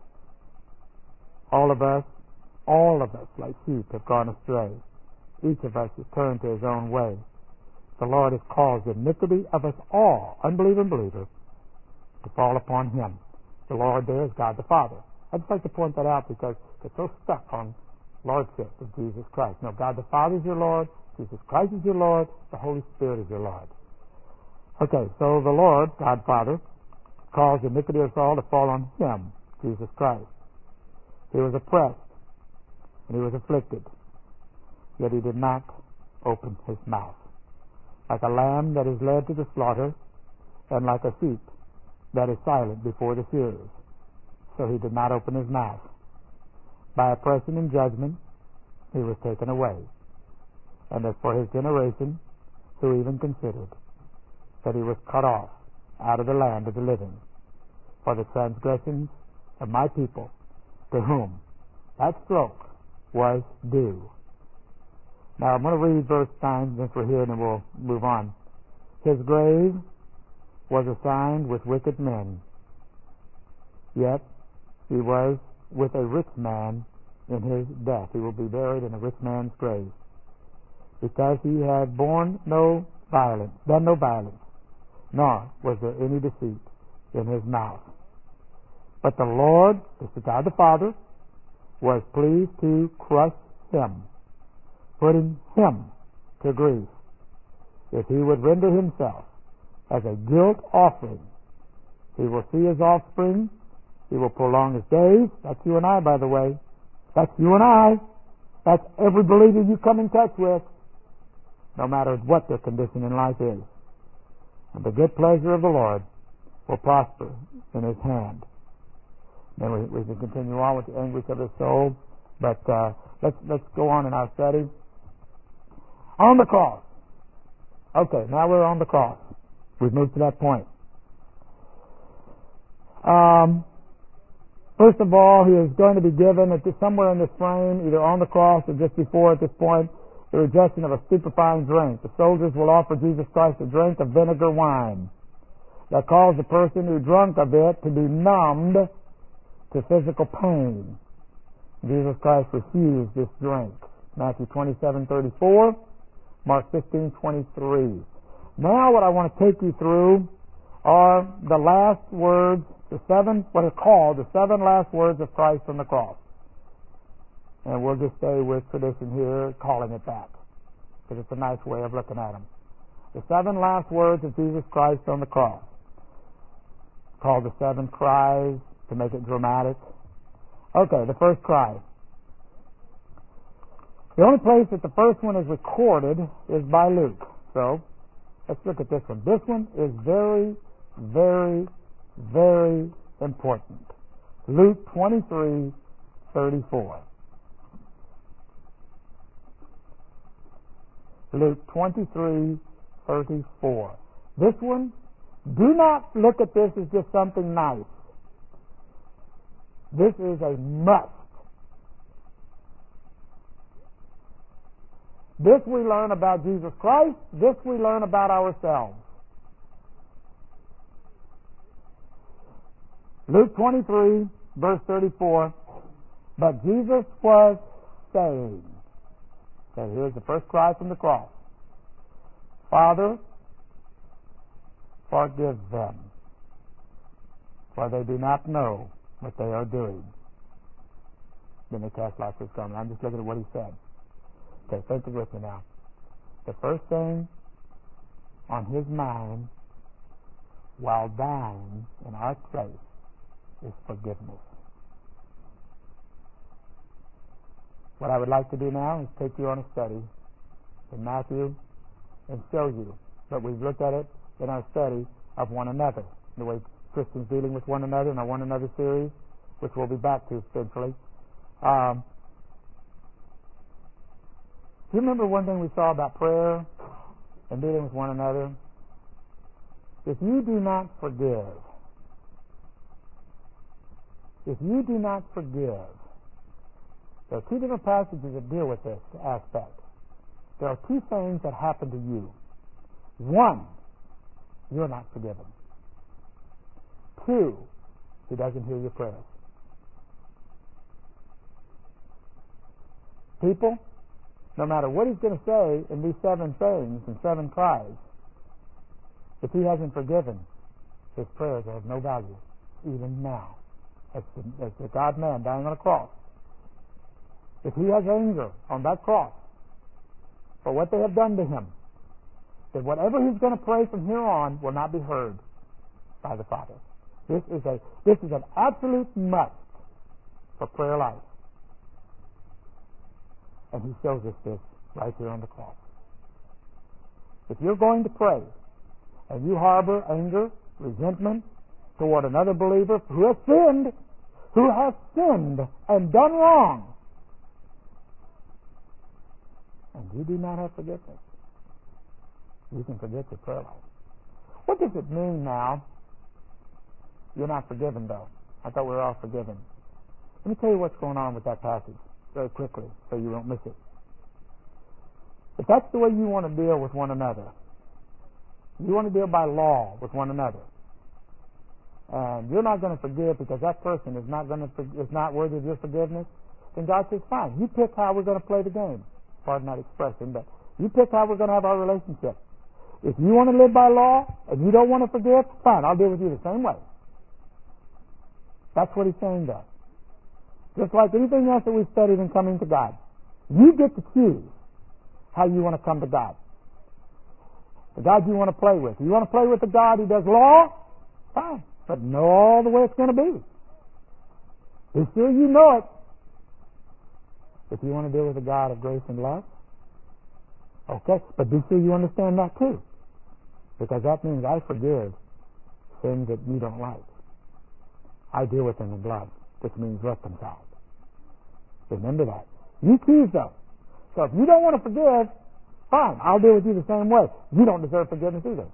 All of us, all of us, like sheep, have gone astray. Each of us has turned to his own way. The Lord has caused the iniquity of us all, unbeliever and believer, to fall upon him. The Lord there is God the Father. I'd just like to point that out because it's so stuck on Lordship of Jesus Christ. No, God the Father is your Lord, Jesus Christ is your Lord, the Holy Spirit is your Lord. Okay, so the Lord, God Father, caused the iniquity of us all to fall on him, Jesus Christ. He was oppressed and he was afflicted, yet he did not open his mouth. Like a lamb that is led to the slaughter, and like a sheep that is silent before the shearers, so he did not open his mouth. By oppression and judgment he was taken away. And as for his generation, who even considered that he was cut off out of the land of the living for the transgressions of my people, to whom that stroke was due. Now I'm going to read verse nine since we're here, and then we'll move on. His grave was assigned with wicked men, yet he was with a rich man in his death. He will be buried in a rich man's grave, because he had borne no violence, done no violence, nor was there any deceit in his mouth. But the Lord, this is God the Father, was pleased to crush him, putting him to grief. If he would render himself as a guilt offering, he will see his offspring, he will prolong his days. That's you and I, by the way. That's you and I. That's every believer you come in touch with, no matter what their condition in life is. And the good pleasure of the Lord will prosper in his hand. Then we, we can continue on with the anguish of his soul, but uh, let's let's go on in our study. On the cross. Okay, now we're on the cross. We've moved to that point. Um, first of all, he is going to be given at this, somewhere in this frame, either on the cross or just before at this point, the rejection of a stupefying drink. The soldiers will offer Jesus Christ a drink of vinegar wine that caused the person who drank of it to be numbed to physical pain. Jesus Christ refused this drink. Matthew twenty-seven thirty-four, Mark fifteen twenty-three. Now what I want to take you through are the last words, the seven, what are called the seven last words of Christ on the cross. And we'll just stay with tradition here, calling it that, because it's a nice way of looking at them. The seven last words of Jesus Christ on the cross, called the seven cries to make it dramatic. Okay, the first cry. The only place that the first one is recorded is by Luke. So, let's look at this one. This one is very, very, very important. Luke twenty-three thirty-four. Luke twenty-three thirty-four. This one, do not look at this as just something nice. This is a must. This we learn about Jesus Christ. This we learn about ourselves. Luke twenty-three, verse thirty-four. But Jesus was saying, okay, here's the first cry from the cross. Father, forgive them, for they do not know what they are doing. Then the cast lots was coming. I'm just looking at what he said. Okay, think it with me now. The first thing on his mind while dying in our place is forgiveness. What I would like to do now is take you on a study in Matthew and show you that we've looked at it in our study of one another, the way Christians dealing with one another in our one another series, which we'll be back to eventually. Um, do you remember one thing we saw about prayer and dealing with one another? If you do not forgive, If you do not forgive, there are two different passages that deal with this aspect. There are two things that happen to you. One, you're not forgiven. Two, he doesn't hear your prayers. People, no matter what he's going to say in these seven things and seven cries, if he hasn't forgiven, his prayers are of no value, even now, as the, as the God-man dying on a cross. If he has anger on that cross for what they have done to him, then whatever he's going to pray from here on will not be heard by the Father. This is a this is an absolute must for prayer life. And he shows us this right here on the cross. If you're going to pray and you harbor anger, resentment toward another believer who has sinned, who has sinned and done wrong, and you do not have forgiveness, you can forget your prayer life. What does it mean now? You're not forgiven, though. I thought we were all forgiven. Let me tell you what's going on with that passage very quickly so you won't miss it. If that's the way you want to deal with one another, you want to deal by law with one another, and you're not going to forgive because that person is not going to is not worthy of your forgiveness, then God says, fine, you pick how we're going to play the game. Pardon that expression, but you pick how we're going to have our relationship. If you want to live by law and you don't want to forgive, fine, I'll deal with you the same way. That's what he's saying there. Just like anything else that we've studied in coming to God, you get to choose how you want to come to God. The God you want to play with. You want to play with the God who does law? Fine, but know all the way it's going to be. Be sure you know it. If you want to deal with a God of grace and love, okay, but be sure you understand that too, because that means I forgive things that you don't like. I deal with them in love, which means reconciled. Remember that. You choose though. So if you don't want to forgive, fine, I'll deal with you the same way. You don't deserve forgiveness either.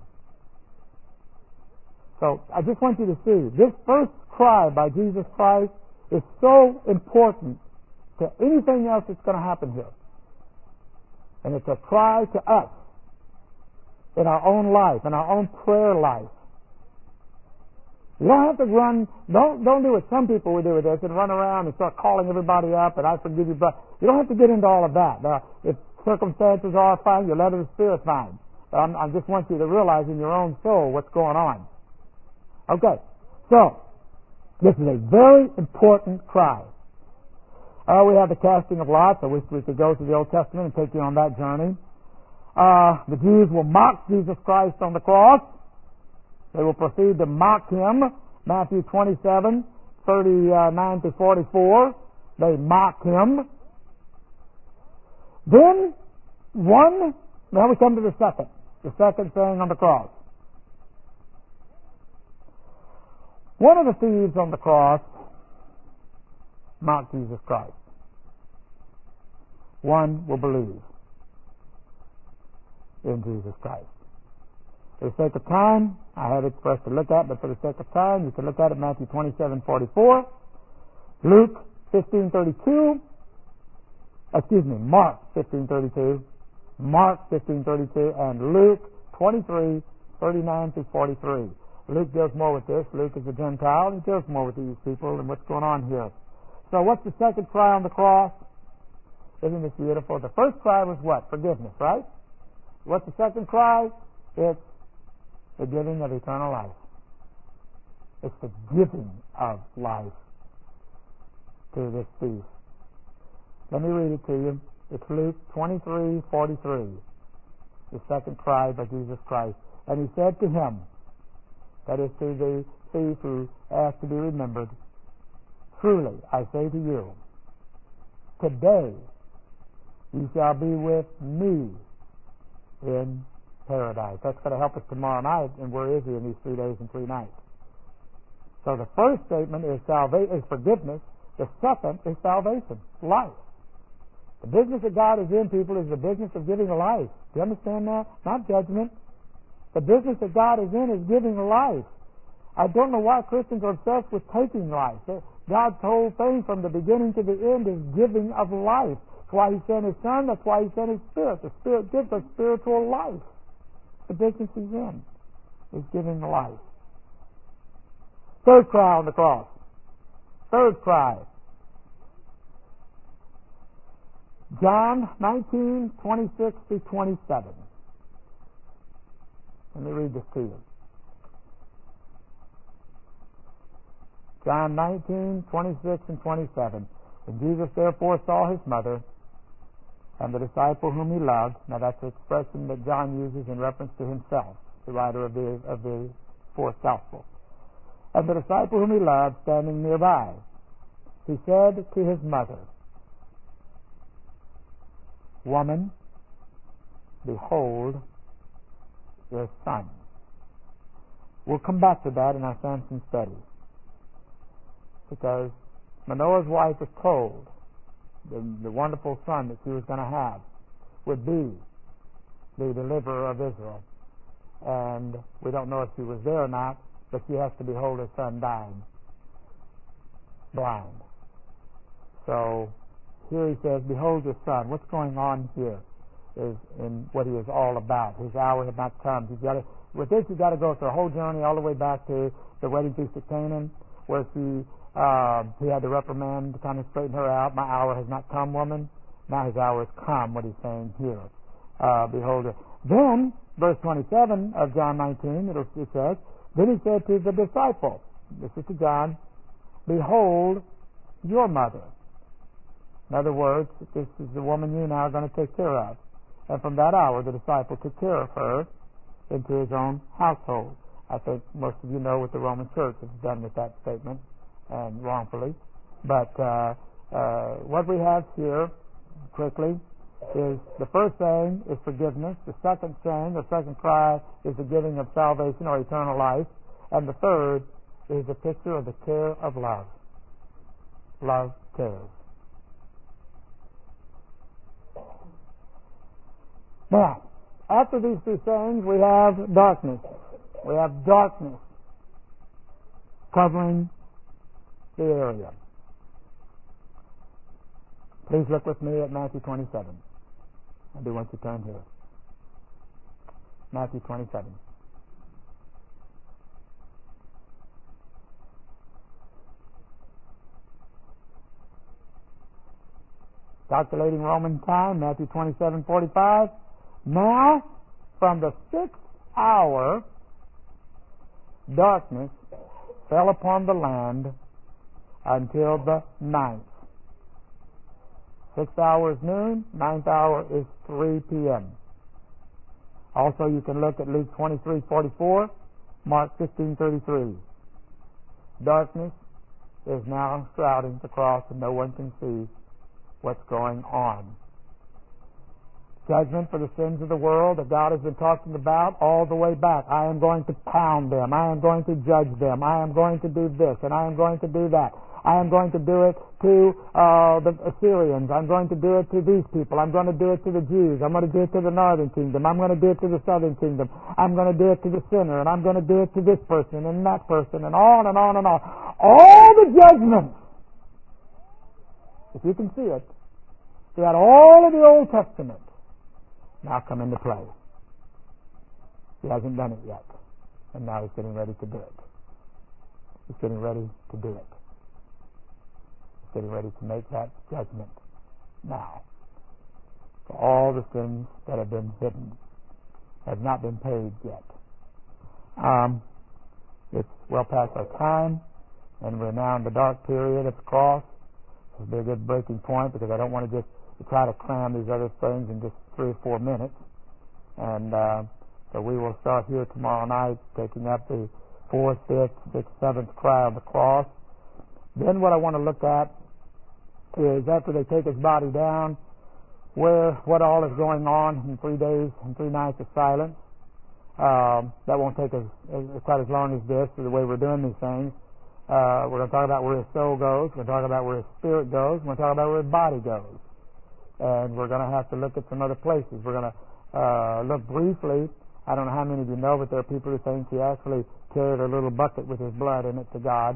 So I just want you to see, this first cry by Jesus Christ is so important to anything else that's going to happen here. And it's a cry to us in our own life, in our own prayer life. You don't have to run, don't don't do what some people would do with this and run around and start calling everybody up and I forgive you, but you don't have to get into all of that. Now, if circumstances are fine, your letter of the Spirit fine. But I'm, I just want you to realize in your own soul what's going on. Okay, so this is a very important cry. Uh, we have the casting of lots. I wish we could go to the Old Testament and take you on that journey. Uh, the Jews will mock Jesus Christ on the cross. They will proceed to mock him. Matthew twenty-seven, thirty-nine to forty-four. They mock him. Then, one, now we come to the second. The second thing on the cross. One of the thieves on the cross mocked Jesus Christ. One will believe in Jesus Christ. For the sake of time, I have it for us to look at, but for the sake of time, you can look at it, Matthew twenty-seven forty-four, Luke fifteen thirty-two, excuse me, Mark fifteen thirty-two, Mark fifteen thirty-two, and Luke twenty-three thirty-nine to forty-three. Luke deals more with this. Luke is a Gentile, and he deals more with these people and what's going on here. So what's the second cry on the cross? Isn't this beautiful? The first cry was what? Forgiveness, right? What's the second cry? It's the giving of eternal life. It's the giving of life to this thief. Let me read it to you. It's Luke twenty-three forty-three. The second cry by Jesus Christ. And he said to him, that is to the thief who asked to be remembered, truly, I say to you, today you shall be with me in paradise. That's going to help us tomorrow night. And where is he in these three days and three nights? So the first statement is salvation, is forgiveness. The second is salvation, life. The business that God is in, people, is the business of giving a life. Do you understand that? Not judgment. The business that God is in is giving life. I don't know why Christians are obsessed with taking life. God's whole thing from the beginning to the end is giving of life. That's why He sent His Son. That's why He sent His Spirit. The Spirit gives us spiritual life. The business He's in is giving life. Third cry on the cross. Third cry. John nineteen, twenty-six through twenty-seven. Let me read this to you. John nineteen, twenty-six and twenty-seven. When Jesus therefore saw His mother and the disciple whom He loved, now that's the expression that John uses in reference to himself, the writer of the, of the fourth gospel, and the disciple whom He loved standing nearby, He said to His mother, Woman, behold your son. We'll come back to that in our Samson study, because Manoah's wife was told the, the wonderful son that she was going to have would be the deliverer of Israel. And we don't know if she was there or not, but she has to behold her son dying blind. So here he says, behold your son. What's going on here is in what he is all about. His hour had not come. You've got to, with this, you've got to go through a whole journey all the way back to the wedding feast of Canaan, where she, uh, he had to reprimand to kind of straighten her out. My hour has not come, woman. Now his hour has come, what he's saying here. Uh, behold her. Then, verse twenty-seven of John nineteen, it, it says, then he said to the disciple, this is to John, behold your mother. In other words, this is the woman you now are going to take care of. And from that hour, the disciple took care of her into his own household. I think most of you know what the Roman Church has done with that statement, and wrongfully. But uh, uh, what we have here, quickly, is the first saying is forgiveness. The second saying, the second cry, is the giving of salvation or eternal life. And the third is a picture of the care of love. Love cares. Now, after these two sayings, we have darkness. We have darkness covering the area. Please look with me at Matthew twenty-seven. I do want you to turn here. Matthew twenty-seven. Calculating Roman time, Matthew twenty-seven forty-five. Now, from the sixth hour, darkness fell upon the land until the ninth. Sixth hour is noon, ninth hour is three p.m. Also, you can look at Luke twenty-three forty-four, Mark fifteen thirty-three. Darkness is now shrouding the cross, and no one can see what's going on. Judgment for the sins of the world that God has been talking about all the way back. I am going to pound them. I am going to judge them. I am going to do this, and I am going to do that. I am going to do it to uh, the Assyrians. I'm going to do it to these people. I'm going to do it to the Jews. I'm going to do it to the northern kingdom. I'm going to do it to the southern kingdom. I'm going to do it to the sinner, and I'm going to do it to this person and that person, and on and on and on. All the judgments, if you can see it, throughout all of the Old Testament, now come into play. He hasn't done it yet, and now he's getting ready to do it. He's getting ready to do it. He's getting ready to make that judgment now. For all the sins that have been hidden have not been paid yet. Um, it's well past our time, and we're now in the dark period of the cross. This will be a good breaking point, because I don't want to just to try to cram these other things in just three or four minutes. And uh, so we will start here tomorrow night, taking up the fourth, fifth, sixth, seventh cry of the cross. Then what I want to look at is, after they take his body down, where what all is going on in three days and three nights of silence. Um, that won't take us quite as long as this, or the way we're doing these things. Uh, we're going to talk about where his soul goes. We're going to talk about where his spirit goes. We're going to talk about where his body goes. And we're going to have to look at some other places. We're going to uh, look briefly. I don't know how many of you know, but there are people who think he actually carried a little bucket with his blood in it to God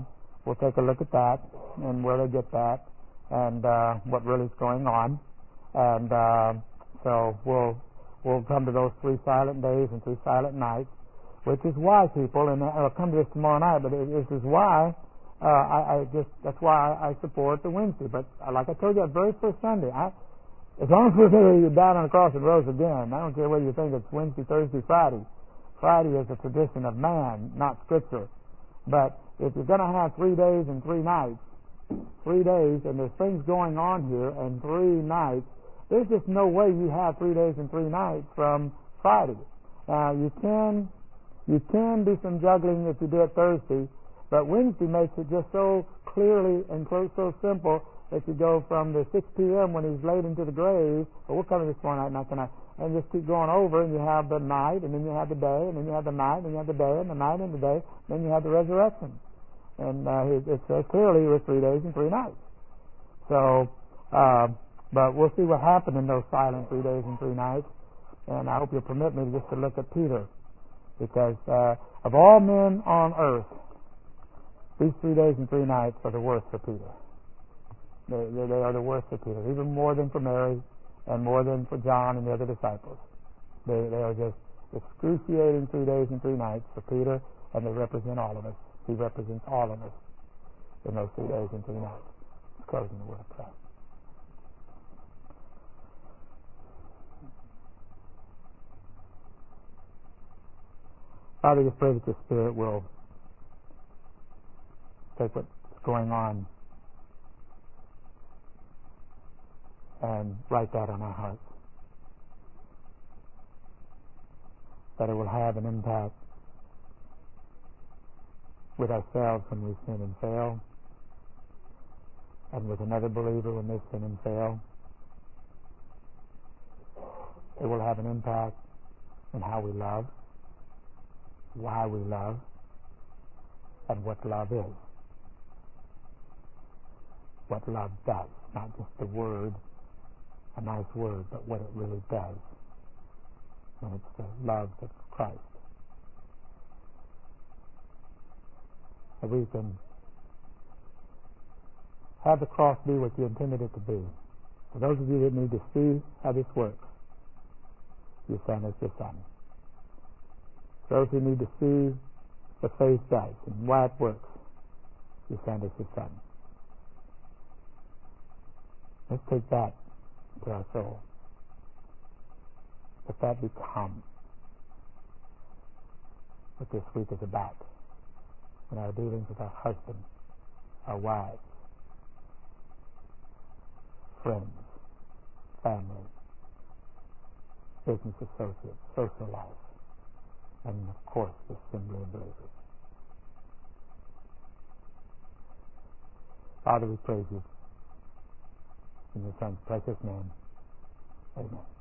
we'll take a look at that and where they get that and uh, what really is going on. And uh, so we'll we'll come to those three silent days and three silent nights, which is why people, and I'll come to this tomorrow night, but it, this is why uh, I, I just that's why I, I support the Wednesday. But uh, like I told you, that very first Sunday, I, as long as we're there, you died on the cross and rose again. I don't care whether you think it's Wednesday, Thursday, Friday. Friday is a tradition of man, not Scripture. But if you're going to have three days and three nights, three days, and there's things going on here, and three nights, there's just no way you have three days and three nights from Friday. Now, you can you can do some juggling if you do it Thursday, but Wednesday makes it just so clearly and so, so simple that you go from the six p.m. when he's laid into the grave, or we'll come to this tomorrow night, not tonight, and just keep going over, and you have the night, and then you have the day, and then you have the night, and you have the day, and the night, and the day, and then you have the resurrection. And uh, it, it says clearly it was three days and three nights. So, uh, but we'll see what happened in those silent three days and three nights, and I hope you'll permit me just to look at Peter, because uh, of all men on earth, these three days and three nights are the worst for Peter. They, they, they are the worst for Peter, even more than for Mary and more than for John and the other disciples. They, they are just excruciating three days and three nights for Peter, and they represent all of us. He represents all of us in those three days and three nights. Closing the word of prayer. Father, just pray that your Spirit will take what's going on and write that on our hearts. That it will have an impact with ourselves when we sin and fail, and with another believer when they sin and fail. It will have an impact in how we love, why we love, and what love is. What love does, not just the word, a nice word, but what it really does. And it's the love of Christ. That we can have the cross be what you intended it to be. For those of you that need to see how this works, you send us your Son. For those who need to see what faith does and why it works, you send us your Son. Let's take that to our soul. Let that become what this week is about in our dealings with our husbands, our wives, friends, family, business associates, social life, and of course the assembly of believers. Father, we praise you in your Son's precious name. Amen.